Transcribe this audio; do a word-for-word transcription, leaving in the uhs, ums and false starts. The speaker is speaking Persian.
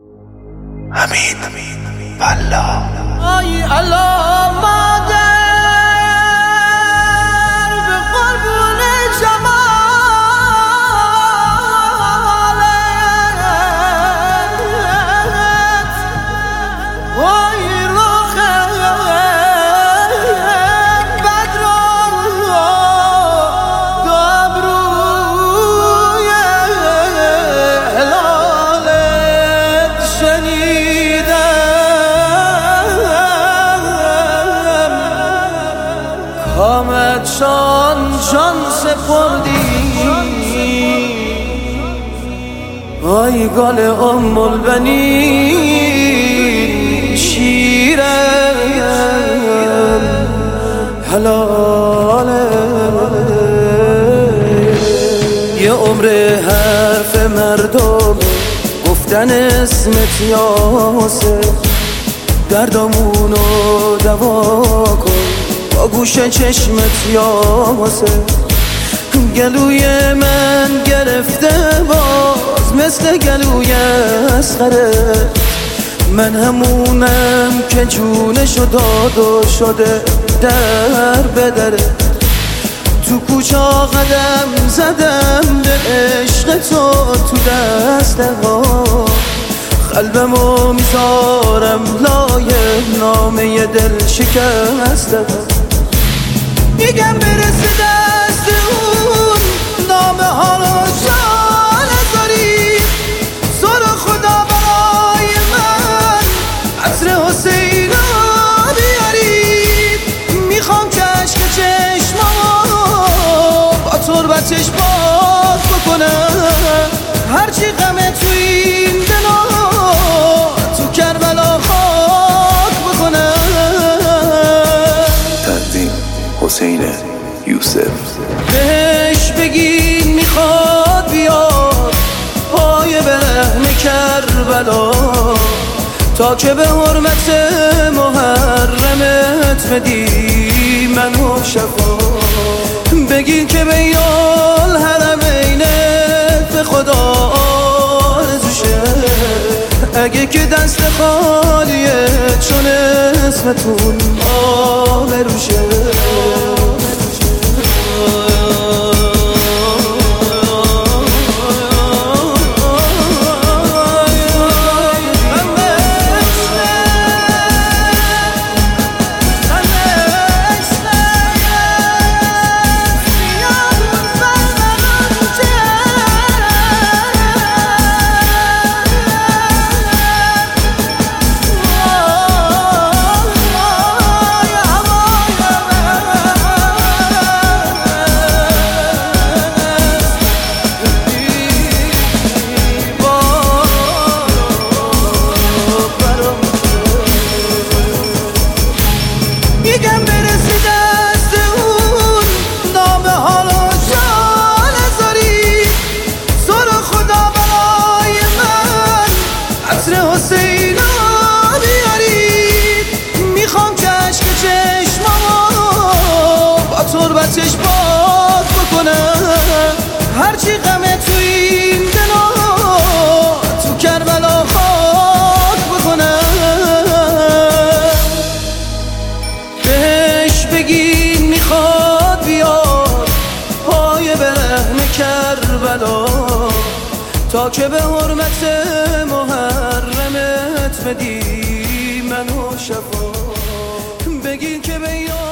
امین والله ای الله مادر به قربون جمالت وای رخ بدر دو ابروی هلالت شنیدم کامت شان جان سپردی آی گل ام البنین شیرم حلاله یه عمر حرف مردم گفتن اسمت یاسه دردامونو دوا کن با گوش چشمت یاسه گلوی من گرفته باز مثل گلوی اسخره من همونم که جونشو داد و شده در بدره تو کوچه قدم زدم به عشق تو تو دسته ها قلبمو میذارم لای نامه دل شکسته ها میگم برسه دست اون نامه ها رو جا نذاری سر خدا برای من عطر حسین رو بیاری میخوام که عشق چشمامو با تربتش باز بکنم هرچی غمه تو این دلا تو کربلا خاک بکنم تقدیم حسین یوسف بهش بگین میخواد بیاد پای برهن کربلا تا که به حرمت محرمت بدی منو شفا بگین که بین الحرمینت به خدا آرزوشه اگه که دست خالیه چون اسمتون آبروشه حسین رو بیاری میخوام که عشق چشمامو با تربتش باز بکنم هرچی غمه تو این دلا تو کربلا خاک بکنم بهش بگین میخواد بیاد پای برهن کربلا تا که به حرمت محرمت بدی منو شفا بگین که به